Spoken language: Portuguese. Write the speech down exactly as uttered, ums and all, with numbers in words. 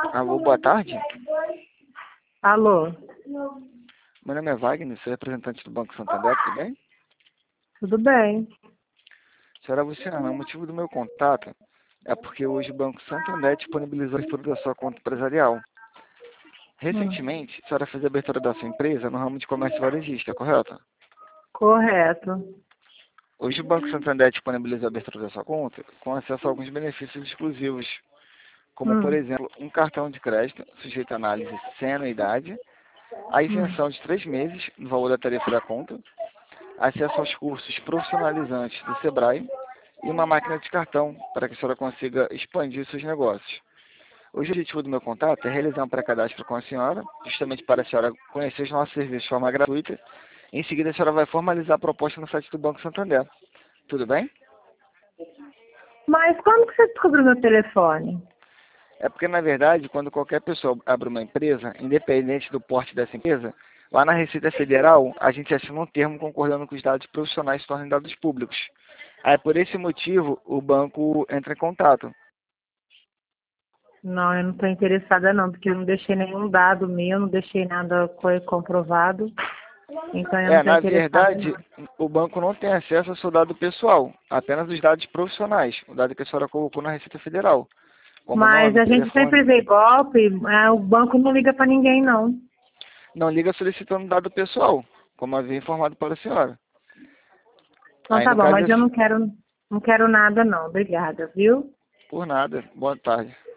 Alô, boa tarde. Alô, Meu nome é Wagner, sou representante do Banco Santander, tudo bem? tudo bem? Senhora Luciana, o motivo do meu contato é porque hoje o Banco Santander disponibilizou a abertura da sua conta empresarial. Hum, Recentemente, a senhora fez a abertura da sua empresa no ramo de comércio varejista, correto? correto. Hoje o Banco Santander disponibilizou a abertura da sua conta com acesso a alguns benefícios exclusivos, como, por Hum, exemplo, um cartão de crédito sujeito a análise sem anuidade, a hum. isenção de três meses no valor da tarifa da conta, acesso aos cursos profissionalizantes do Sebrae e uma máquina de cartão para que a senhora consiga expandir seus negócios. Hoje o objetivo do meu contato é realizar um pré-cadastro com a senhora, justamente para a senhora conhecer os nossos serviços de forma gratuita. Em seguida, a senhora vai formalizar a proposta no site do Banco Santander. Tudo bem? Mas como que você descobriu meu telefone? É porque, na verdade, quando qualquer pessoa abre uma empresa, independente do porte dessa empresa, lá na Receita Federal, a gente assina um termo concordando que os dados profissionais se tornem dados públicos. Aí, por esse motivo, o banco entra em contato. Não, eu não estou interessada não, porque eu não deixei nenhum dado meu, não deixei nada co- comprovado. Então eu não É, estou na interessada verdade, não. o banco não tem acesso ao seu dado pessoal, apenas os dados profissionais, o dado que a senhora colocou na Receita Federal, como Mas nome, a gente sempre telefone. vê golpe, é, o banco não liga para ninguém não. Não liga solicitando dado pessoal, como havia informado para a senhora. Então Aí, tá no bom, caso, mas eu esse- não quero, não quero nada não. Obrigada, viu? por nada. Boa tarde.